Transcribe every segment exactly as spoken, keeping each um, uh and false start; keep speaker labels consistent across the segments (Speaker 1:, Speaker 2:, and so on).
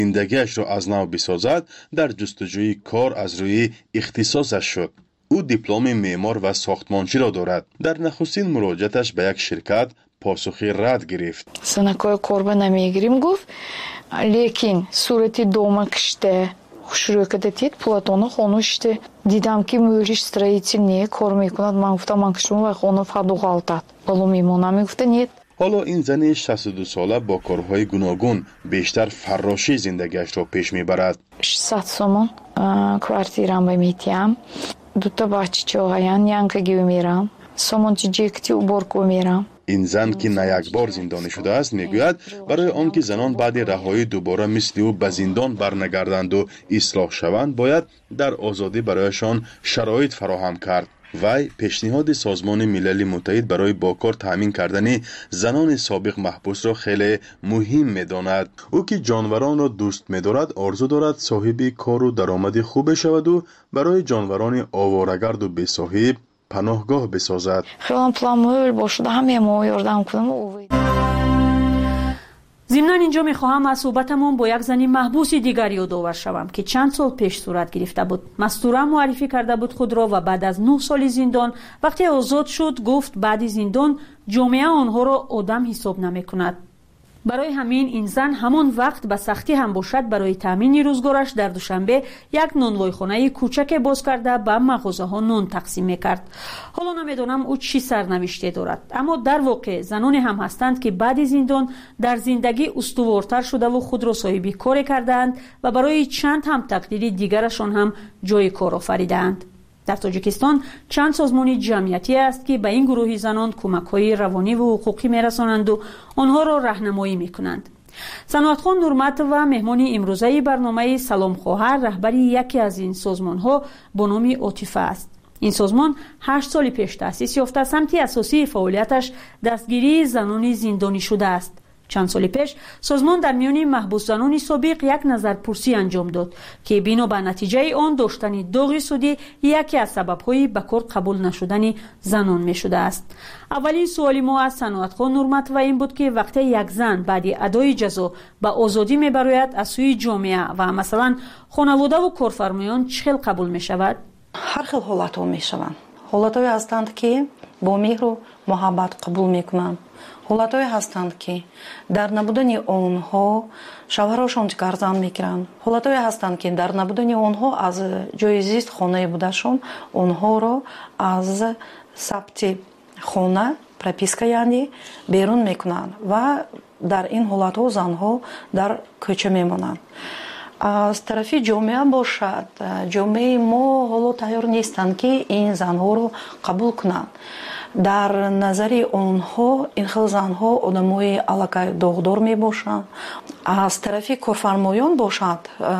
Speaker 1: زندگیش را از نو بسازد در جستجوی کار از روی اختصاصش شد. او دیپلم معمار و ساختمانچی را دارد. در نخستین مراجعتش به یک شرکت پاسخی رد گرفت.
Speaker 2: سنکای کاربه نمیگیریم گفت، لیکن صورتی дома киште хушрӯй карда дид платона хонуште дидам ки мӯриш строительные кор мекунад. ман гуфтам ман кишум ва хона фаду галтад балу мемонам. мегуфта нет.
Speaker 1: حالا این زن شصت و دو ساله با کارهای گوناگون بیشتر فراشی زندگیش را پیش میبرد.
Speaker 2: ششصد сомон квартирамро метиҳам. дута бачаҳоян янкаги мерам. сомончи ҷекти уборку мерам.
Speaker 1: این زن که نه یک بار زندانی شده است میگوید برای آنکه زنان بعد رهایی دوباره مثل او به زندان برنگردند و اصلاح شوند باید در آزادی برایشان شرایط فراهم کرد. وی پیشنهاد سازمان ملل متحد برای با کار تامین کردن زنان سابق محبوس را خیلی مهم می‌داند. او که جانوران را دوست می‌دارد آرزو دارد صاحب کار و درآمد خوب شود و برای جانوران آواره‌گرد و بی‌صاحب پناهگاه بسازد.
Speaker 2: خیلی پلان باشد همه ما یاردم کنم.
Speaker 3: ضمناً اینجا میخواهم از صحبتمون با یک زنی محبوس دیگر یادآور شوم که چند سال پیش صورت گرفته بود. مستورم معرفی کرده بود خود را و بعد از نه سال زندان وقتی آزاد شد گفت بعد زندان جامعه آنها را آدم حساب نمیکند. برای همین این زن همان وقت به سختی هم باشد برای تامین روزگارش در دوشنبه یک نانوایخانه کوچک باز کرده به مغازه ها نان تقسیم میکرد. حالا نمیدانم او چی سرنوشته دارد، اما در واقع زنانی هم هستند که بعد زندان در زندگی استوارتر شده و خود را صاحب کار کردند و برای چند هم تقدیر دیگرشان هم جای کار آفریدند. در تاجیکستان چند سازمان جمعیتی است که به این گروه زنان کمک‌های روانی و حقوقی می‌رسانند و آنها را راهنمایی می‌کنند. صنعت خان نورمت و مهمان امروزه برنامه سلام خواهر رهبری یکی از این سازمان‌ها با نام عاطفه است. این سازمان هشت سال پیش تأسیس یافته سمت اساسی فعالیتش دستگیری زنان زندانی شده است. چند سال پیش سازمان در میان محبوس زنان سابق یک نظرپرسی انجام داد که بنا به نتیجه آن داشتن داغ سودی یکی از سبب‌های به کار قبول نشدن زنان می شده است. اولین سوال ما از صنعت خان نورمت و این بود که وقتی یک زن بعد ادای جزا به آزادی می براید از سوی جامعه و مثلا خانواده و کارفرمایان چه قبول می شود؟
Speaker 4: هر خیل حالت‌ها می شوند. حالت‌هایی هستند که با مهر و محبت قبول میکنند. حالت‌هایی هستند که در نبودن آنها شوهرشان گردن میگیرند. حالت‌هایی هستند که در نبودن آنها از جای زیست خانه بودشان آنها را از ثبت خانه پروپیسکا یعنی بیرون میکنند و در این حالت‌ها زنها در کوچه میمانند. از طرف جامعه باشد جامعه ما حالا تیار نیستند که این زنها رو قبول کنند. در نظر آنها این خیلی زنها آدمای علاقه داغدار می باشند. از طرف کارفرمایان باشد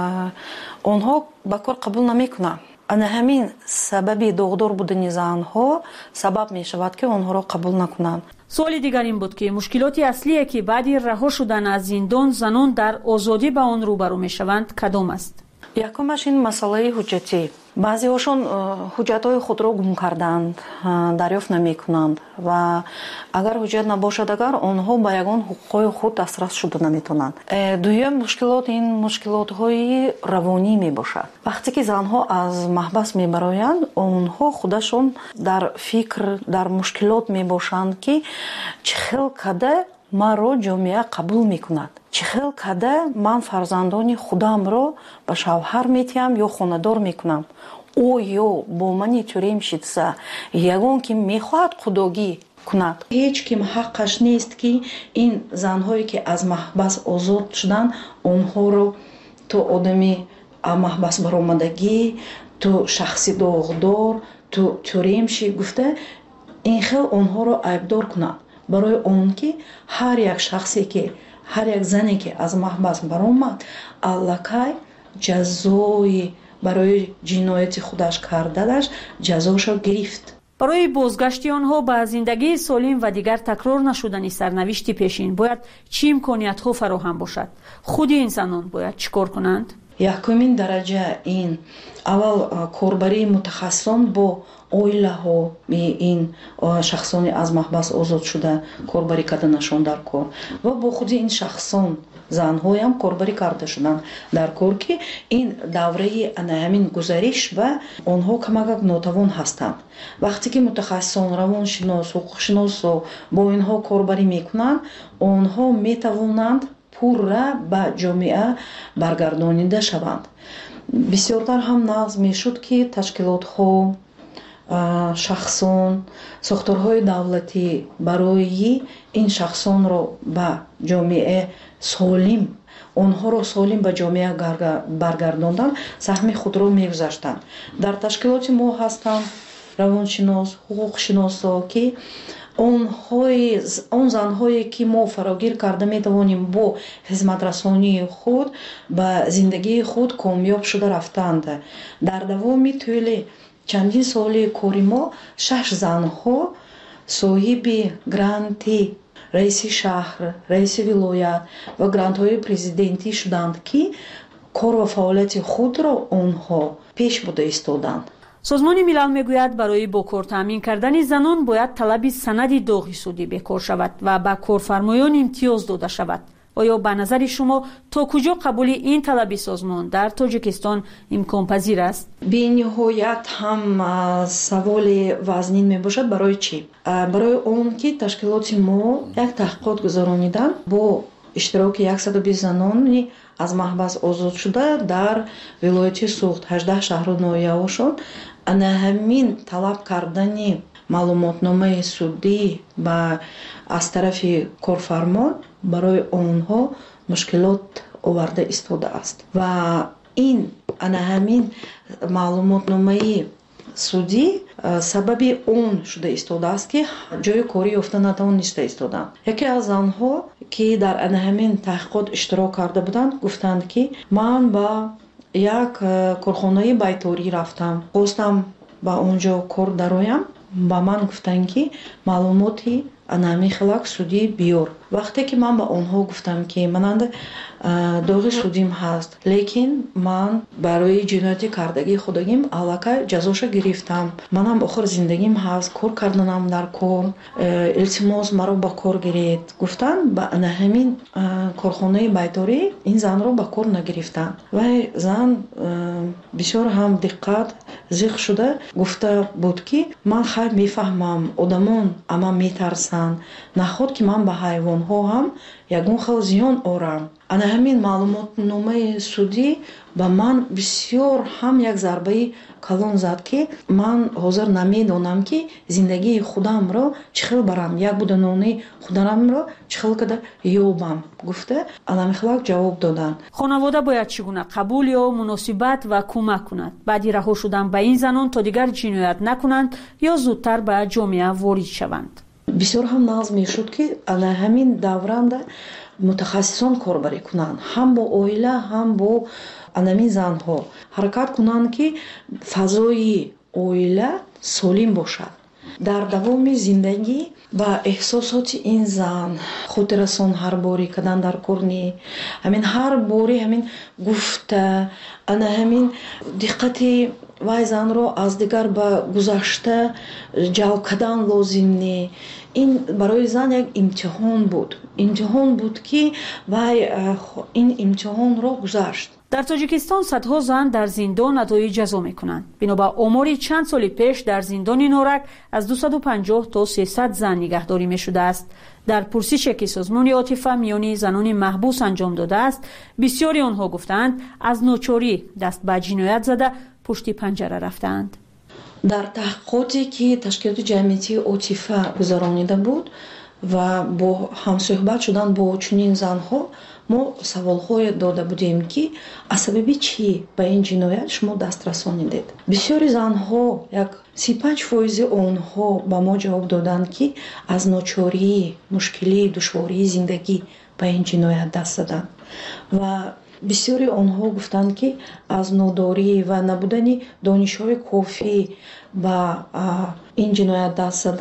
Speaker 4: آنها به کار قبول نمی کنند. انا همین سبب داغدار بودن زنها سبب می شود که آنها را قبول نکنند.
Speaker 3: سوال دیگر این بود که مشکلات اصلی که بعد رها شدن از زندان زنان در آزادی با آن روبرو می شوند کدام است؟
Speaker 4: یکمش این مسئله حجتی. بعضی هاشون حجت‌های خود را گم کردند، دریافت نمی‌کنند و اگر حجت نباشد اگر آنها به یگان حقوق‌های خود دسترس شده نمی‌تونند. دویم مشکلات این مشکلات‌های روانی میباشد. وقتی که زنها از محبس میبرایند آنها خودشون در فکر در مشکلات میباشند که چخیل کده مرا جامعه قبول میکند. چخیل کده من فرزندان خودم را به شوهر میتیم یا خاندار میکنم. او یا با من توریم شدسه یگان که میخواهد خداگی کند. هیچ کم حقش نیست که این زنهایی که از محبس آزاد شدن آنها رو تو آدمی محبس برآمدگی تو شخصی داغدار تو توریم شی گفته این خیل آنها رو عیبدار کند. برای اون که هر یک شخصی که هر یک زنی که از محبس برآمد الکی جزای برای جنایت خودش کردهش جزاشو گرفت.
Speaker 3: برای بازگشت آنها به زندگی سالم و دیگر تکرار نشدنی سرنوشت پیشین باید چه امکانیت‌ها فراهم باشد؟ خود انسانان باید چیکار کنند؟
Speaker 4: یکمین درجه این اول کاربری متخصصان با اویله ها این شخصانی از محبس آزاد شده کاربری کردنشان در کار و با خود این شخصان занҳоям корбарӣ карда шуданд дар кор ки ин давраи ана ҳамин гузариш ва онҳо камакак нотавон ҳастанд. вақте ки мутахассисон равоншинос ҳуқуқшиносо бо инҳо корбарӣ мекунанд, онҳо метавонанд пурра ба ҷомеа баргардонида шаванд. бисёртар ҳам нағз мешуд ки ташкилотҳо, шахсон, сохторҳои давлатӣ барои ин шахсонро ба ҷомеа солим онҳоро солим ба ҷомеа баргардондан саҳми худро мегузаштанд. дар ташкилоти мо ҳастанд равоншинос ҳуқуқшиносо ки он занҳое ки мо фарогир карда метавонем бо хизматрасонии худ ба зиндагии худ комёб шуда рафтанд. дар давоми тӯли чандин соли кори мо шаш занҳо соҳиби гранти раиси шаҳр, раиси вилоят ва грантҳои президентӣ шуданд ки кор ва фаъолияти худро онҳо пеш бурда истоданд.
Speaker 3: созмони милал мегӯяд барои бо кор таъмин кардани занон бояд талаби санади доғи судӣ бекор шавад ва ба корфармоён имтиёз дода шавад. оё ба назари шумо то куҷо қабули ин талаби созмон дар Тоҷикистон имконпазир аст?
Speaker 4: бениҳоят ҳам саволи вазнин мебошад. барои чӣ? барои он ки ташкилоти мо як таҳқиқот гузаронидан бо иштироки яксаду бист занони аз маҳбас озод шуда дар вилояти Суғд ҳаждаҳ шаҳру ноҳияҳошон ана ҳамин талаб кардани маълумотномаи судӣ ба аз тарафи корфармон барои онҳо мушкилот оварда истодааст ва ин ана ҳамин маълумотномаи судӣ сабаби он шуда истодааст ки ҷои корӣ ёфта натавониста истоданд. яке аз занҳо ки дар ана ҳамин таҳқиқот иштирок карда буданд гуфтанд ки ман ба як корхонаи байторӣ рафтам, хостам ба он ҷо кор дароям. ба ман гуфтанд ки маълумоти ана ҳамин хелак судӣ биёр. вақте ки ман ба онҳо гуфтам ки мананда доғи судим ҳаст, лекин ман барои ҷинояти кардагии худагим аллакай ҷазоша гирифтам, манам охир зиндагим ҳаст, кор карданам дар кор, илтимос маро ба кор гиред. гуфтанд ба ана ҳамин корхонаи байторӣ ин занро ба кор нагирифтанд. вай зан бисёр ҳам диққат зиқ шуда гуфта буд ки ман хайр мефаҳмам одамон ама метарсанд, наход ки ман ба ҳайвонҳо ҳам ягон хел зиён орам. ана ҳамин маълумотномаи судӣ ба ман бисёр ҳам як зарбаи калон зад ки ман ҳозир намедонам ки зиндагии худамро чӣ хел барам, як буданони худамро чӣ хел када ёбам, гуфта аламихлак ҷавоб доданд.
Speaker 3: хонавода бояд чӣ гуна қабул ё муносибат ва кӯмак кунад баъди раҳо шудан ба ин занон то дигар ҷиноят накунанд ё зудтар ба ҷомеа ворид шаванд?
Speaker 4: бисёр ҳам нағз мешуд ки ана ҳамин давранда мутахассисон корбарӣ кунанд, ҳам бо оила ҳам бо анамин занҳо ҳаракат кунанд ки фазои оила солим бошад. дар давоми зиндагӣ ба эҳсосоти ин зан хотиррасон ҳар бори кадан дар кор не, ҳамин ҳар бори ҳамин гуфта ана ҳамин диққати вай занро аз дигар ба гузашта ҷалб кардан лозим не. ин барои зан як имтиҳон буд. имтиҳон буд ки вай ин имтиҳонро гузашт.
Speaker 3: дар Тоҷикистон садҳо зан дар зиндон адои ҷазо мекунанд. бино ба омори чанд соли пеш дар зиндони Норак аз дусаду панҷоҳ то сесад зан нигаҳдорӣ мешудааст. дар пурсише ки созмони Отифа миёни занони маҳбус анҷом додааст, бисёри онҳо гуфтанд аз ночорӣ даст ба ҷиноят зада пушти панҷара рафтаанд.
Speaker 4: дар таҳқиқоте ки ташкилоти ҷамъиятии Отифа гузаронида буд ва бо ҳамсӯҳбат шудан бо чунин занҳо мо саволҳое дода будем ки аз сабаби чӣ ба ин ҷиноят шумо даст расонидед. бисёри занҳо як си панҷ фоизи онҳо ба мо ҷавоб доданд ки аз ночорӣ, мушкилӣ, душвории зиндагӣ ба ин ҷиноят даст заданд ва бисёри онҳо гуфтанд ки аз нодорӣ ва набудани донишҳои кофӣ ба ин ҷиноят даст заданд.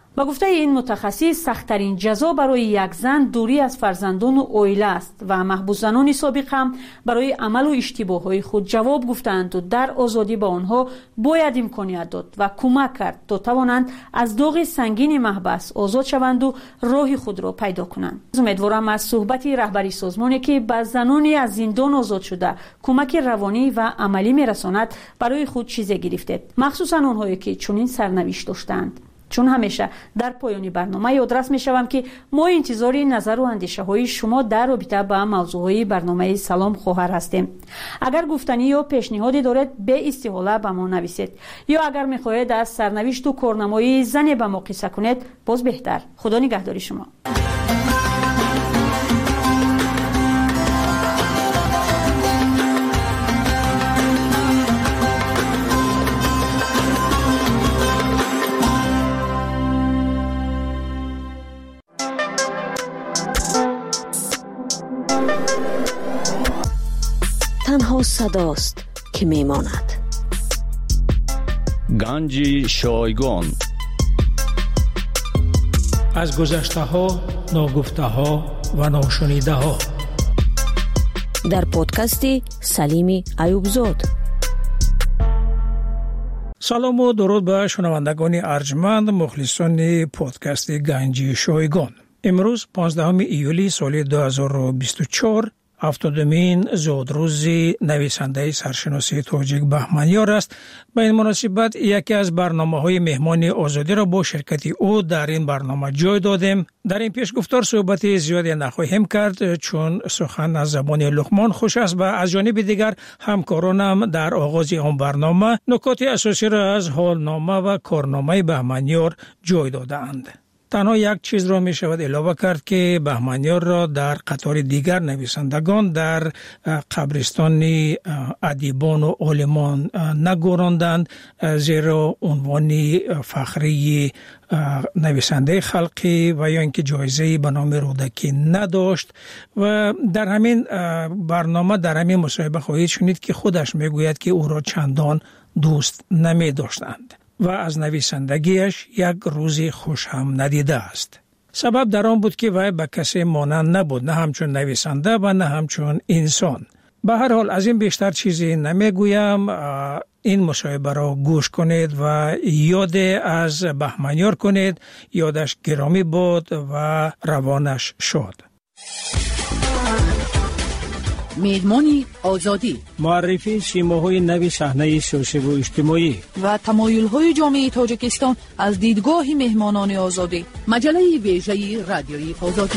Speaker 3: با گفته این متخصص سخت‌ترین جزا برای یک زن دوری از فرزندان و عائله است و محبوس زنان سابق هم برای عمل و اشتباهات خود جواب گفتند و در آزادی با آنها باید امکانیت داد و کمک کرد تا توانند از داغ سنگین محبس آزاد شوند و راه خود را پیدا کنند. امیدوارم از صحبت رهبری سازمانی که به زنانی از زندان آزاد شده کمک روانی و عملی میرساند برای خود چیزی گرفتید، مخصوصا آنهایی که چنین سرنوشت داشتند. چون همیشه در پایان برنامه یادرس می شوم که ما انتظار نظر و اندیشه های شما در رابطه با موضوع های برنامه سلام خواهر هستیم. اگر گفتنی یا پیشنهادی دارید به استحاله به ما نویسید، یا اگر می خواهید از سرنوشت و کارنمای زن به ما قصه کنید باز بهتر. خدا نگهداری شما.
Speaker 5: تنها صداست که میماند.
Speaker 6: گنج شایگان
Speaker 7: از گذشته ها، ناگفته ها و ناشنیده ها
Speaker 5: در پادکست سلیم ایوبزاد.
Speaker 7: سلام و درود به شنوندگان ارجمند مخلصان پادکست گنج شایگان. امروز پانزدهم ایولی سال دو هزار و بیست و چهار هفتادمین زادروز نویسنده سرشناسی تاجیک بهمنیار است. به این مناسبت یکی از برنامه‌های مهمان آزادی را با شرکت او در این برنامه جای دادیم. در این پیش گفتار صحبت زیادی نخواهیم کرد چون سخن از زبان لقمان خوش است و از جانب دیگر همکارانم در آغاز آن برنامه نکات اساسی را از حالنامه و کارنامه بهمنیار جای داده‌اند. تنها یک چیز را می شود علاوه کرد که بهمنیار را در قطار دیگر نویسندگان در قبرستان ادیبان و عالمان نگذراندند، زیرا عنوان فخری نویسنده خلقی و یا اینکه جایزه به نام رودکی نداشت. و در همین برنامه در همین مصاحبه خواهید شنید که خودش می گوید که او را چندان دوست نمی داشتند و از نویسندگیش یک روزی خوش هم ندیده است. سبب در آن بود که وی به کسی مانند نبود، نه همچون نویسنده و نه همچون انسان. به هر حال از این بیشتر چیزی نمیگویم. این مصاحبه را گوش کنید و یاد از بهمنیار کنید. یادش گرامی باد و روانش شاد.
Speaker 8: میدمانی آزادی،
Speaker 7: معرفی سیماهای نوی صحنه سیاسی و اجتماعی
Speaker 8: و تمایل‌های جامعه تاجیکستان از دیدگاه مهمانان آزادی. مجله ویژه رادیویی آزادی.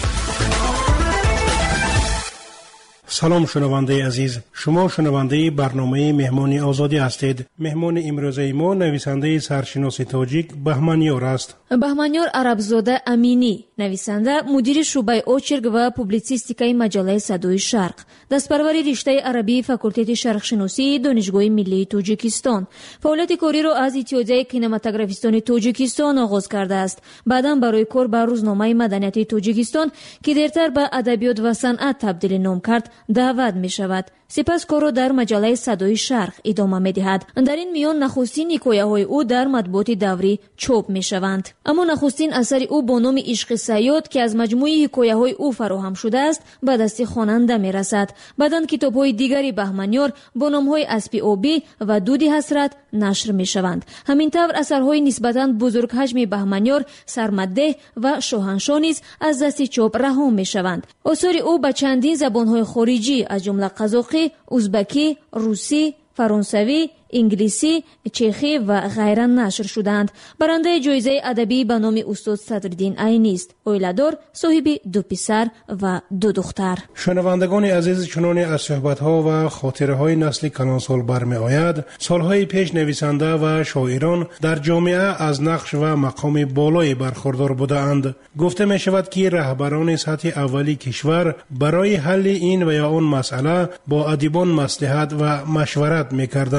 Speaker 9: سلام شنونده عزیز، شما شنونده برنامه مهمان آزادی هستید. مهمان امروزه ما نویسنده سرشناسی تاجیک بهمنیار است.
Speaker 10: بهمنیار عربزاده امینی، نویسنده، مدیر شعبه اوچرگ و پوبلیسیستیکای مجله صدای شرق، دستپروری رشته عربی فاکولته شرق شناسی دانشگاه ملی تاجیکستان. فعالیت کاری را از اتحادیه کینماتوگرافیستان تاجیکستان آغاز کرده است. بعداً برای کار به روزنامه مدنیت تاجیکستان که دیرتر به ادبیات و صنعت تبدیل نام کرد دعوت می شود. سپس کار را در مجله صدای شرق ادامه می دهد. در این میان نخستین حکایه های او در مطبوعات دوری چاپ می شوند. اما نخستین اثر او با نام عشق صیاد که از مجموعه حکایه های او فراهم شده است به دست خواننده می رسد. بعداً کتاب های دیگری بهمنیار با نام های اسب آبی و دود حسرت نشر می شوند. همینطور اثرهای نسبتاً بزرگ حجم بهمنیار سرمده و شاهنشاه نیز از دست چاپ رها می شوند. آثار او به چندین زبان‌های خارجی از جمله قزاقی، ازبکی، روسی، فرانسوی، انگلیسی، چخی و غیره نشر شدند. برنده جایزه ادبی به نام استاد صدرالدین عینی است. اویلادار، صاحب دو پسر و دو دختر.
Speaker 9: شنوندگان عزیز، چنان از صحبت‌ها و خاطره‌های نسل کلانسال برمی‌آید، سالهای پیش نویسنده و شاعران در جامعه از نقش و مقام بالایی برخوردار بودند. گفته می‌شود که رهبران سطح اولی کشور برای حل این و یا آن مسئله با ادیبان مصلحت و مشورت می‌کردند.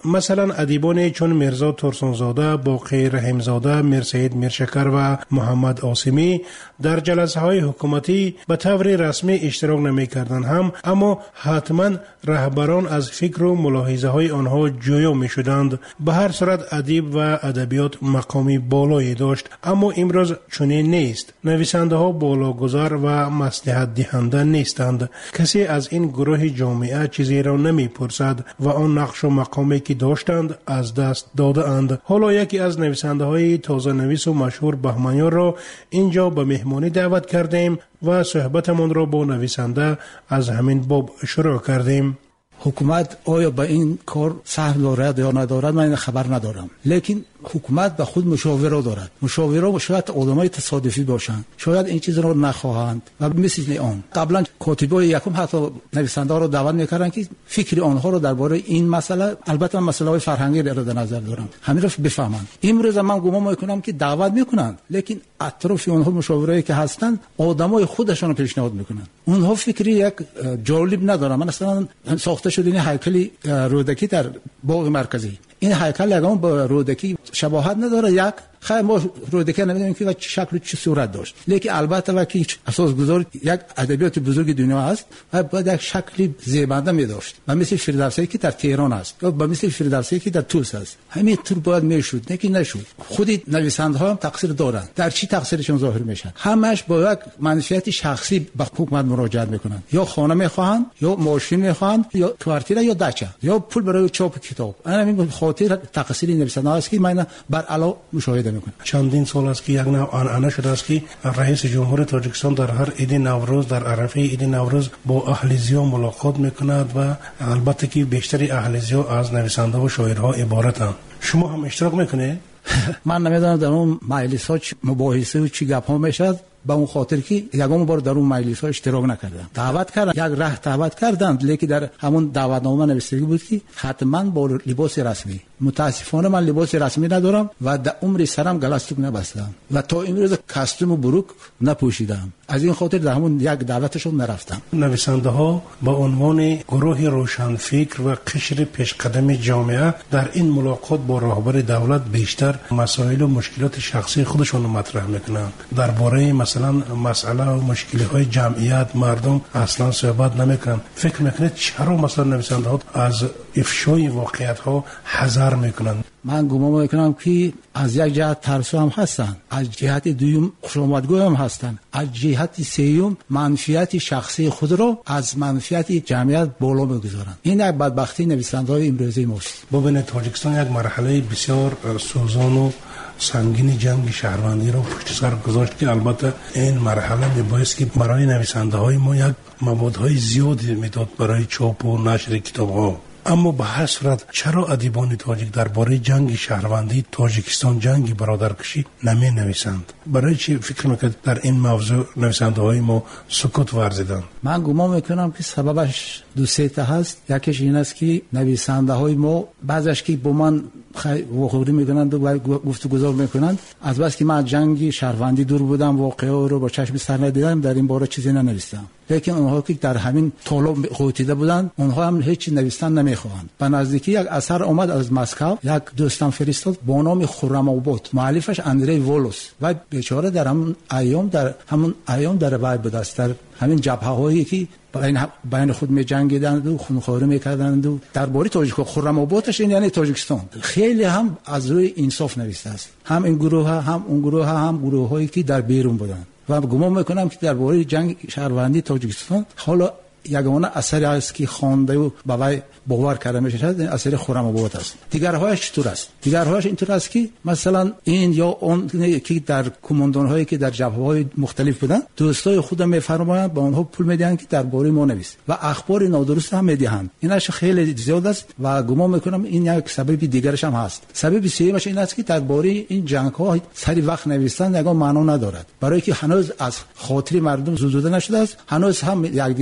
Speaker 9: مثلا ادیبان چون میرزا ترسانزاده، باقی رحیمزاده، میرسید میرشکر و محمد عاصمی در جلسه های حکومتی به طور رسمی اشتراک نمی کردند هم، اما حتما رهبران از فکر و ملاحظه های آنها جویا می شدند. به هر صورت ادیب و ادبیات مقامی بالایی داشت، اما امروز چنین نیست. نویسنده ها بالاگذار و مصلحت دهنده نیستند. کسی از این گروه جامعه چیزی را نمی پرسد و آن نقش و مقامی که داشتند از دست داده اند. حالا یکی از نویسنده های تازه نویس و مشهور بهمنیار را اینجا به مهمانی دعوت کردیم و صحبتمان را با نویسنده از همین باب شروع کردیم.
Speaker 11: حکومت آیا به این کار سهم دارد یا ندارد من خبر ندارم، لیکن حکومت به خود مشاوره دارد. مشاوره شاید آدمای تصادفی باشند، شاید این چیز را نخواهند و مثل آن قبلا کاتبای یکم حتی نویسنده ها را دعوت میکردند که فکر آنها را درباره این مسئله، البته مسئله های فرهنگی را در نظر دارم، همین را بفهمند. امروز من گمان میکنم که دعوت میکنند، لیکن اطراف آنها مشاوره‌ای که هستند آدمای خودشان پیشنهاد میکنند. اونها فکری یک جالب ندارن. من اصلا ساخته شده این هیکل رودکی در باغ مرکزی، این هیکل یگان با رودکی شباهت نداره. یک خیلی ما رودکی نمیدونیم که چه شکل و چه صورت داشت، لیکن البته وقتی اساس گذار یک ادبیات بزرگ دنیا است و باید یک شکلی زیبنده می داشت، و مثل فردوسی که در تهران است یا مثل فردوسی که در توس است، همین طور باید میشد، نه که نشد. خود نویسنده ها هم تقصیر دارند. در چی تقصیرشون ظاهر میشن؟ همش با یک منفعت شخصی به حکومت مراجعه میکنند. یا خانه میخواهند، یا ماشین میخواهند، یا کوارتیر، یا دچه، یا پول برای چاپ کتاب. همین خاطر تقصیر نویسنده است که من بر علا مشاهده میکنم.
Speaker 9: چندین سال است که یک نوع آنعنه شده است که رئیس جمهور تاجیکستان در هر عید نوروز، در عرفه عید نوروز با اهلیزیا ملاقات میکند و البته که بیشتری اهلیزیا از نویسنده و شاعرها عبارتند. شما هم اشتراک میکنه؟
Speaker 11: من نمیدونم در اون مجلس ها مباحثه و چی گپ ها میشد، با اون خاطر که یگام بار در اون مجلس ها اشتراک نکردم. دعوت کردن، یک ره دعوت کردند، لیکن در همون دعوتنامه نوشته بود که حتما با لباس رسمی. متاسفانه من لباس رسمی ندارم و در عمر سرم گلستوک نبستم و تا امروز کاستوم و بروک نپوشیدم. از این خاطر در همون یک دعوتشون نرفتم.
Speaker 9: نویسنده ها با عنوان گروه روشنفکر و قشر پیشقدم جامعه در این ملاقات با رهبر دولت بیشتر مسائل و مشکلات شخصی خودشون رو مطرح میکنند. درباره مثلا مسئله و مشکلی های جمعیت مردم اصلا صحبت نمیکنند. فکر میکنید چرا مثلا نویسنده ها از افشای واقعیت ها حذر میکنند؟
Speaker 11: من گمان میکنم که از یک جهت ترسو هم هستن، از جهت دوم خوشامدگو هم هستن، از جهت سوم منفعت شخصی خود را از منفعت جمعیت بالا میگذارن. این یک بدبختی نویسنده‌های امروزی ماست.
Speaker 9: ببینید تاجیکستان یک مرحله بسیار سوزان و سنگین جنگ شهروندی را پشت سر گذاشت که البته این مرحله میبایست که برای نویسنده های ما یک موادهای زیادی میداد برای چاپ و نشر کتاب ها. اما به هر صورت چرا ادیبان تاجیک درباره جنگ شهروندی تاجیکستان، جنگ برادرکشی نمی نویسند؟ برای چی فکر میکنید در این موضوع نویسنده های ما سکوت ورزیدند؟
Speaker 11: من گمان میکنم که سببش دو سه تا هست. یکیش این است که نویسنده های ما بعضیش که با من واخوری میکنند و گفتگو میکنند، از بس که من جنگ شهروندی دور بودم، واقعه رو با چشم سر ندیدم، در این باره چیزی ننوشتم. لیکن اونها که در همین طالب قوتیده بودند، اونها هم هیچ نوشتن نمیخواهند. به نزدیکی یک اثر اومد از مسکو، یک دوستم فرستاد با نام خرم آباد، مؤلفش اندری وولوس، و بیچاره در همون ایام در همون ایام در وای بود است، در همین جبهه‌هایی که بین بین خود می جنگیدند و خونخواری میکردند و درباره تاجیک خرم آبادش این یعنی تاجیکستان خیلی هم از روی انصاف نوشته است، هم این گروه ها هم اون گروه ها هم گروه هایی که در بیرون بودند. و گمان میکنم که درباره جنگ شهروندی تاجیکستان حالا یگانه اثری است که خوانده و باور باور کرده میشه اثر خرم آباد است. دیگرهایش چطور است؟ دیگرهایش اینطور است که مثلا این یا اون که در کماندان هایی که در جبهه های مختلف بودن، دوستای خودم میفرمایند با اونها پول میدن که درباره ما نویس و اخبار نادرست هم میدهند. اینش خیلی زیاد است و گمان میکنم این یک سبب دیگرش هم هست. سبب سومش این است که درباره این جنگ ها سری وقت نوشتن یگان معنا ندارد، برای که هنوز از خاطر مردم زدوده نشده است، هنوز هم یکدیگر رو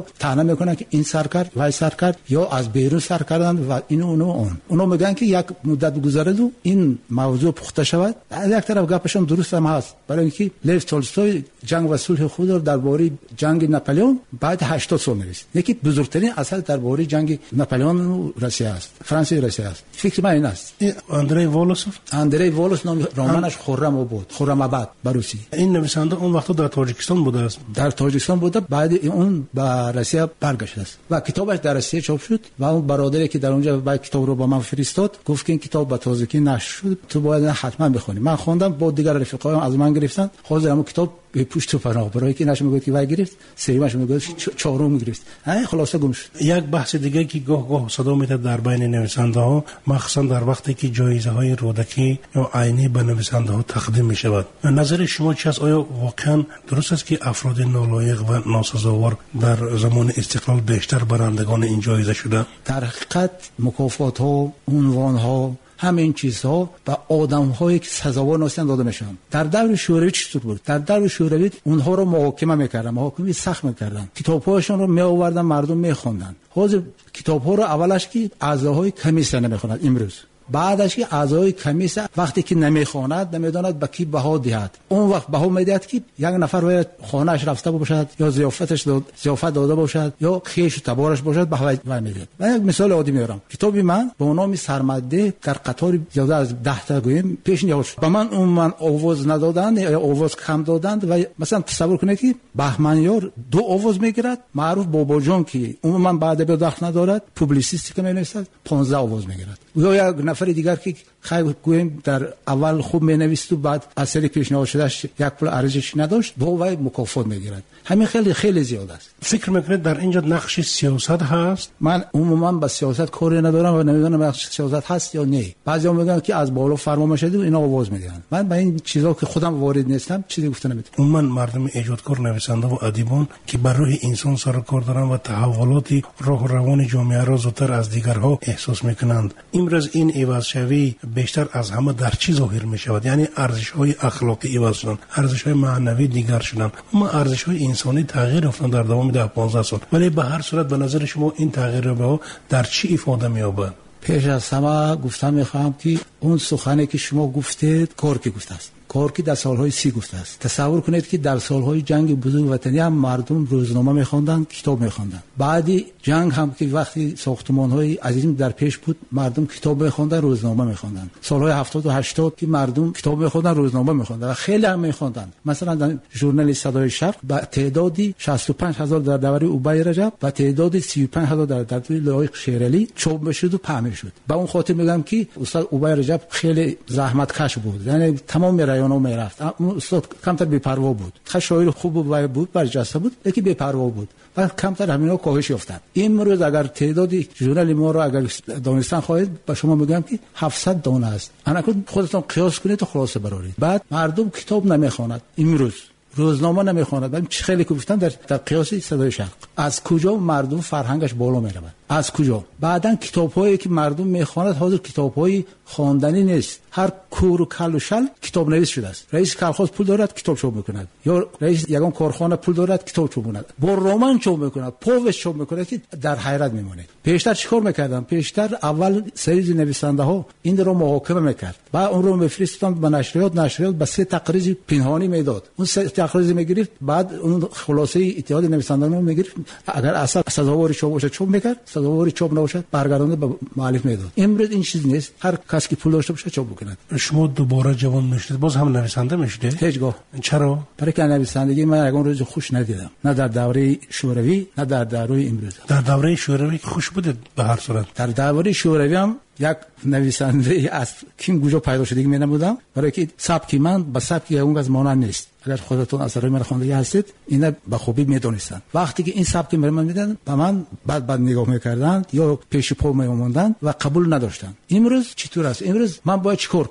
Speaker 11: طعنه میکنن که این سر کرد وای سر کرد یا از بیرون سر کردن و اینو اونو اون اونو میگن که یک مدت بگذره و این موضوع پخته شود. از یک طرف گپشون درست هم هست، برای اینکه لیو تولستوی جنگ و صلح خود را درباره جنگ ناپلئون بعد هشتاد سال نوشت. یکی بزرگترین اثر درباره جنگ ناپلئون و روسیه است، فرانسه و روسیه است. فکر من این است.
Speaker 9: اندری والوسوف
Speaker 11: اندری والوس نام رمانش خرم بود، خرم آباد بروسی.
Speaker 9: این نویسنده اون وقت در تاجیکستان بوده است.
Speaker 11: در تاجیکستان بوده، بعد اون به روسیه برگشته است و کتابش در روسیه چاپ شد و اون برادری که در اونجا با کتاب رو با من فرستاد گفت که این کتاب با تازگی نشر شد، تو باید حتما بخونی. من خوندم، با دیگر رفیقایم از من گرفتن، حاضر همون کتاب به پشت و پناه برای که نشه میگه که وای گرفت، سریمش میگه چهارم گرفت. ها خلاصه گم شد.
Speaker 9: یک بحث دیگه که گاه گاه صدا میاد در بین نویسنده ها، مخصوصا در وقتی که جایزه های رودکی یا عینی به نویسنده ها تقدیم می شود، نظر شما چی است؟ آیا واقعا درست است که افراد نالایق و ناسزاوار در زمان استقلال بیشتر برندگان این جایزه شده؟
Speaker 11: در حقیقت مکافات ها، عنوان ها، همین چیزها به آدم‌هایی که سزاوار نیستند داده میشن. در دور شوروی چطور بود؟ در دور شوروی اونها رو محاکمه میکردن، محاکمه سخت میکردن، کتاب‌هاشون رو میآوردن مردم میخوندن. حاضر کتاب‌ها رو اولش که اعضاهای کمیسیون نمیخونند، امروز بعدش که اعضای کمیسیون وقتی که نمیخواند نمیداند به کی بها دهد، اون وقت بها میدهد که یک نفر باید خانه‌اش رفته باشد یا ضیافتش داد ضیافت داده باشد یا خیش و تبارش باشد بها میدهد. من یک مثال عادی میارم. کتاب من با نام سرمده در قطار زیاده از ده تا گویم پیش نیاورد. به من اون من آواز ندادند یا آواز کم دادند و مثلا تصور کنید که بهمنیار دو آواز میگیرد، معروف بابا جان که اون من بعد به دخل ندارد، پوبلیسیستی که مینویسد پانزده آواز میگیرد. یا یک نفر دیگر که خیلی گویم در اول خوب مینویسد و بعد اثری پیشنهاد شدهش یک پول ارزشی نداشت، با وای مکافات میگیرد. همین خیلی خیلی زیاد است.
Speaker 9: فکر میکنید در اینجا نقش سیاست هست؟
Speaker 11: من عموما با سیاست کاری ندارم و نمیدونم نقش سیاست هست یا نه. بعضیا میگن که از بالا فرمان میشه و اینا آواز میدن. من با این چیزا که خودم وارد نیستم چیزی گفته نمیتونم.
Speaker 9: عموما مردم ایجادکار، نویسنده و ادیبان که بر روح انسان سر و کار دارن و تحولاتی راه و روان جامعه را زودتر از دیگرها احساس میکنند، امروز این عوض شوی بیشتر از همه در چی ظاهر می شود؟ یعنی ارزش های اخلاقی عوض شدن، ارزش های معنوی دیگر شدن، اما ارزش های انسانی تغییر افتادن در دوام ده پانزده سال. ولی به هر صورت به نظر شما این تغییر به در چی افاده می یابد؟
Speaker 11: پیش از همه گفتم میخوام که اون سخنی که شما گفتید کورکی گفته است، کورکی در سالهای سی گفته است. تصور کنید که در سالهای جنگ بزرگ وطنی هم مردم روزنامه میخواندن، کتاب میخواندن. بعدی جنگ هم که وقتی ساختمان‌های عظیم در پیش بود، مردم کتاب میخواندن، روزنامه میخواندن. سالهای هفتاد و هشتاد که مردم کتاب میخواندن، روزنامه میخواندن و خیلی هم میخواندن. مثلا در ژورنال صدای شرق با تعدادی شصت و پنج هزار در دوره اوبای رجب و تعدادی سی و پنج هزار در دوره لایق شیرالی چاپ میشد و پهن شد. با اون خاطر میگم که استاد اوبای رجب خیلی زحمتکش بود، یعنی تمام رایانو میرفت. اون استاد کمتر بی‌پروا بود، خیلی شاعر خوب بود، بود برجسته بود، یکی بی‌پروا بود و کمتر همینا کاهش یافتند. امروز اگر تعدادی ژورنال ما رو اگر دانستان خواهید، با شما میگم که هفتصد دانه است. انا خودتون قیاس کنید و خلاصه برارید. بعد مردم کتاب نمیخواند، امروز روزنامه نمیخواند. من خیلی گفتم در در قیاس صدای شرق از کجا مردم فرهنگش بالا میره؟ از کجا؟ بعدن کتاب‌هایی که مردم میخواند حاضر کتاب‌های خواندنی نیست. هر کور و کل و شل کتاب نویس شده است. رئیس کارخانه پول دارد کتاب چاپ میکند، یا رئیس یگان کارخانه پول دارد کتاب چاپ میکند، با رمان چاپ میکند، پوست چاپ میکند که در حیرت میمونید. پیشتر چیکار میکردن؟ پیشتر اول سری نویسنده ها این رو محاکمه میکرد، بعد اون رو میفرستند به نشریات، نشریات به سه تقریر پنهانی میداد، اون سه تقریر میگرفت، بعد اون خلاصه اتحاد نویسندگان رو میگرفت، اگر اصلا سزاوار چاپ باشه چاپ میکرد، سزاوار چاپ نباشه برگردونده به مؤلف میداد. امروز این چیز نیست، هر کس که پول داشته باشه چاپ بکنه.
Speaker 9: شما دوباره جوان میشید، باز هم نویسنده میشید؟
Speaker 11: هیچگاه.
Speaker 9: چرا؟
Speaker 11: برای که نویسندگی من یگان روز خوش ندیدم، نه در دوره شوروی نه در دوره امروز.
Speaker 9: در دوره شوروی خوش بودید به هر صورت.
Speaker 11: در دوره شوروی هم یک نویسنده از کیم کجا پیدا شده می نمودم، برای که سبک من با سبک اون از مانند نیست. اگر خودتون اثرای من خوانده هستید اینا به خوبی میدونستان. وقتی که این سبک من میدیدن به من بعد بعد نگاه میکردن یا پیش پا میموندن و قبول نداشتن. امروز چطور است؟ امروز من باید چیکار کنم؟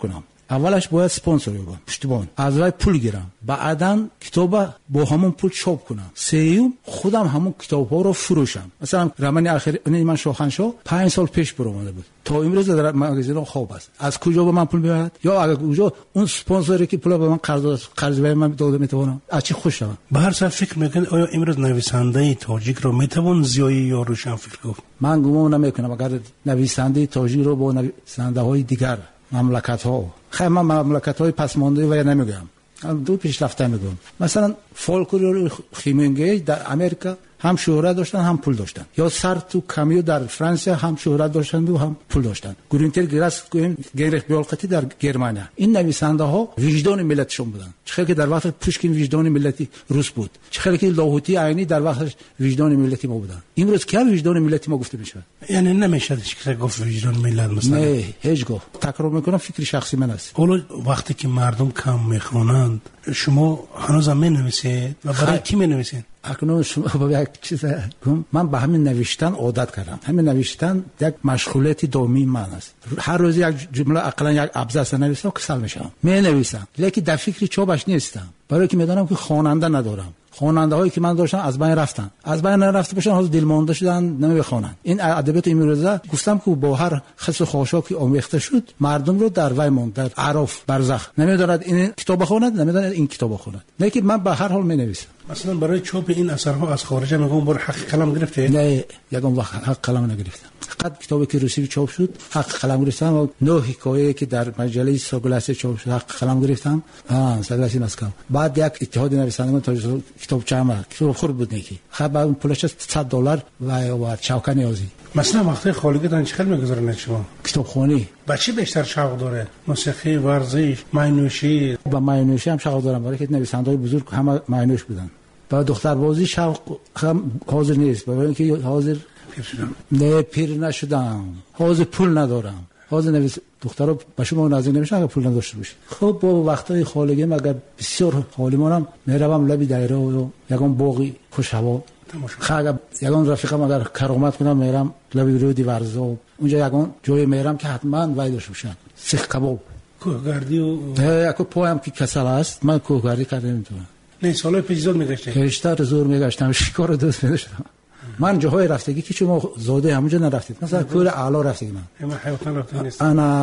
Speaker 11: اولش باید سپانسر بگم پشتیبان از وای پول گیرم بعداً کتاب با همون پول چاپ کنم سیوم خودم همون کتاب ها رو فروشم. مثلا رمانی آخر من شاهنشاه پنج سال پیش برآمده بود تا امروز در مغازه خواب است. از کجا به من پول میاد؟ یا اگر کجا اون سپانسری که پول به من قرض قرض به من داده میتونم از چی خوشم؟
Speaker 9: به هر صورت فکر میکنید آیا امروز نویسنده تاجیک رو میتوان زیایی یا روشن فکر گفت؟
Speaker 11: من گمان نمیکنم اگر نویسنده تاجیک رو با نویسنده های دیگر مملکت ها خیلی من مملکت های پسمانده و نمیگم دو پیشرفته میگم. مثلا فولکلور خیمنگی در امریکا هم شهرت داشتن هم پول داشتن، یا سارتر کامیو در فرانسه هم شهرت داشتن و هم پول داشتن، گرینتر گراس گریخ بیالقتی در گرمانیا. این نویسنده ها وجدان ملتشون بودن. چه که در وقت پوشکین وجدان ملتی روس بود، چه که لاهوتی عینی در وقت وجدان ملتی ما بودن. امروز که وجدان ملتی ما گفته میشه؟ یعنی
Speaker 9: نمیشه که گفت وجدان ملت مثلا.
Speaker 11: نه هیچ گفت. تکرار میکنم فکر شخصی من است.
Speaker 9: حالا وقتی که مردم کم میخونند شما هنوز هم مینویسید و برای کی مینویسید؟
Speaker 11: اکنون شما با یک چیز گم من به همین نوشتن عادت کردم. همین نوشتن یک مشغولیت دائمی من است. هر روز یک جمله اقلا یک ابزار نویسم که سال میشم می نویسم، لیکن در فکر چوبش نیستم، برای که میدونم که خواننده ندارم. خواننده هایی که من داشتم از بین رفتن، از بین رفته باشن، حالا دلمانده شدن نمیخوانن. این ادبیات امروزه گفتم که با هر خس و خاشاکی آمیخته شد مردم رو در وی ماند، در عرف برزخ. نمیدوند این کتاب بخوند، نمیدوند این کتاب بخوند، لیکن من به هر حال می نویسم.
Speaker 9: مثلا برای چاپ این اثرها از خارج میگم بر حق قلم گرفته؟
Speaker 11: نه یگان وقت حق قلم نگرفتم. فقط کتابی که روسی چاپ شد حق قلم گرفتم و نه حکایه که در مجله ساگلاس چاپ شد حق قلم گرفتم. ها ساگلاس مسکو. بعد یک اتحاد نویسندگان تا کتاب چما کتاب خورد بود نکی. خب اون پولش صد دلار و و چاوکا نیازی.
Speaker 9: مثلا وقتی خالگیتان چقدر میگذارن شما؟
Speaker 11: کتابخوانی.
Speaker 9: بچه بیشتر شوق داره؟ موسیقی، ورزش، معنوشی؟
Speaker 11: با معنوشی هم شوق دارم، برای که نویسنده‌های بزرگ همه معنوش بودن. با دختر بازی شوق هم حاضر نیست، برای اینکه حاضر
Speaker 9: پیر شدم.
Speaker 11: نه پیر نشدم، حاضر پول ندارم. حاضر نویس دخترها به شما نازک نمیشن اگر پول نداشته باشه. خب با وقتای خالگی مگر بسیار حالیمونم میروم لبی دایره و یگان باقی خوش هوا خاگه یگان رفیقم اگر کرامت کنم میرم لبی رودی ورزو اونجا یگان جای میرم که حتما وای داشته باشن سیخ کباب
Speaker 9: کوهگردی و
Speaker 11: نه اكو پایم که کسل است من کوهگردی کردم نمیتونم.
Speaker 9: نه سالای پیش زور میگشته
Speaker 11: بیشتر زور میگشتم شکار دوست میداشتم. من جاهای رفتگی که شما زاده همونجا نرفتید، مثلا کور اعلا رفتگی من
Speaker 9: من حیوان رفتم نیست.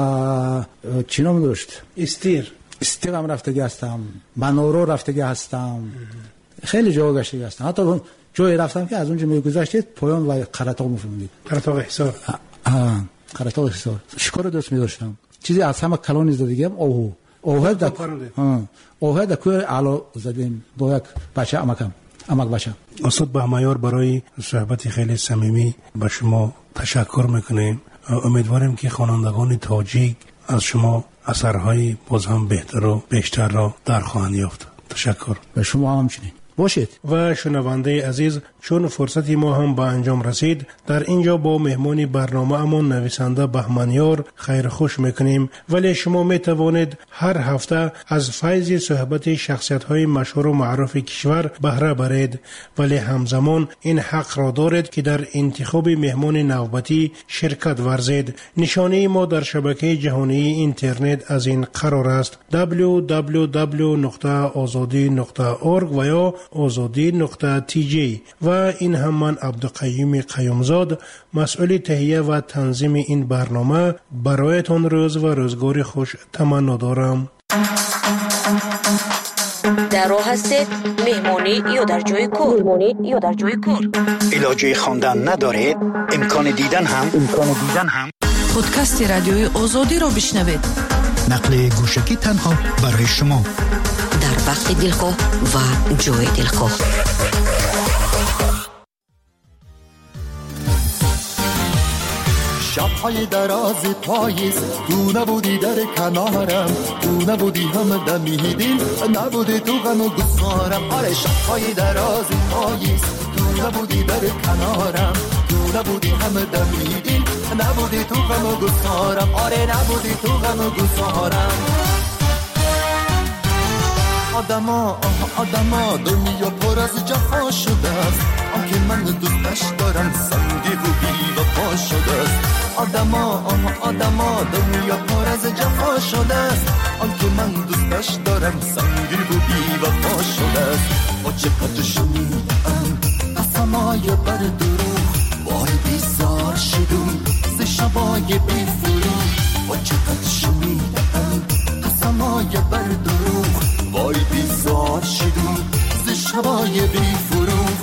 Speaker 11: انا چی نام داشت؟
Speaker 9: استیر
Speaker 11: استیر هم رفتگی هستم، منورو رفتگی هستم، خیلی جا گشتگی هستم. حتی جایی رفتم که از اونجا میگذشتید پایان و قرطاق میفهمید.
Speaker 9: قرطاق حصار.
Speaker 11: آه قرطاق حصار. شکار دوست می‌داشتم. چیزی از همه کلان زدگیم اوه. اوه دک. ها. اوه دک اعلا زدیم با یک بچه امکم. امک بچه.
Speaker 9: استاد بهمایار برای صحبت خیلی صمیمی به شما تشکر میکنیم. امیدواریم که خوانندگان تاجیک از شما اثرهای باز هم بهتر و بیشتر را در خواهند یافت. تشکر.
Speaker 11: به شما همچنین. باشید.
Speaker 9: و شنونده عزیز چون فرصتی ما هم به انجام رسید در اینجا با مهمانی برنامه امون نویسنده بهمنیار خیر خوش میکنیم، ولی شما میتوانید هر هفته از فیض صحبت شخصیت های مشهور و معروف کشور بهره برید، ولی همزمان این حق را دارید که در انتخاب مهمان نوبتی شرکت ورزید. نشانه ما در شبکه جهانی اینترنت از این قرار است دبلیو دبلیو دبلیو نقطه آزادی نقطه اورگ و یا آزادی نقطه تی جی. و این هم من عبدالقیوم قیومزاد مسئول تهیه و تنظیم این برنامه برایتان روز و روزگار خوش تمنا دارم.
Speaker 5: در راه هستید مهمانی یا در جای کار مهمانی یا در جای کار
Speaker 12: علاجه خواندن ندارید امکان دیدن هم امکان دیدن هم
Speaker 8: پادکست رادیوی آزادی را بشنوید.
Speaker 12: نقل گوشکی تنها برای شما
Speaker 5: در وقت دلخواه و جای دلخواه.
Speaker 13: شب‌های درازی پاییز تو نبودی در کنارم، تو نبودی هم دمیدین، نبودی تو غم و گسارم. آره شب‌های درازی پاییز تو نبودی در کنارم، تو نبودی هم دمیدین، نبودی تو غم و گسارم. آره نبودی تو غم و گسارم. آدما آدما دنیا پر از جفا شده است، آن که من دوستش دارم سنگی و بی وفا شده است. آدما آدما دنیا پر از جفا شده است، آن که من دوستش دارم سنگین و بی وفا شده است. با چقدر شنیدم قسمای بر دروغ، وای بیزار شدم ز شبای بی فروغ. با چقدر شنیدم قسمای بر دروغ، وای بیزار شدم ز شبای بی فروغ.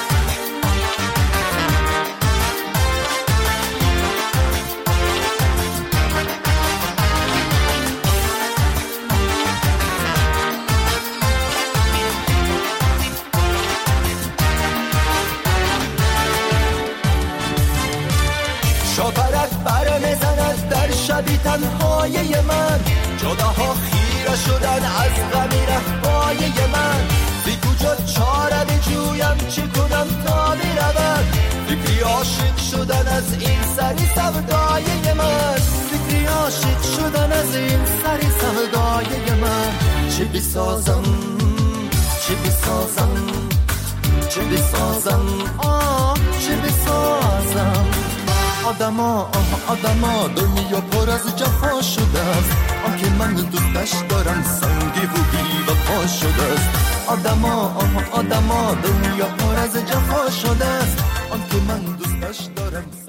Speaker 13: شاپرک بر میزند در شبی تنهای من، جداها خیره شدن از غمی رهبای من. بی کجا چاره بجویم چه کنم تا برود، فکری عاشق شدن از این سری سودای من. فکری عاشق شدن از این سری سودای من. چه بسازم چه بسازم چه بسازم آه چه بسازم. آدما آدما دنیا پر از جفا شده است، آن که من دوستش دارم سنگی و بی وفا شده است. آدما آدما دنیا پر از جفا شده است، آن که من دوستش دارم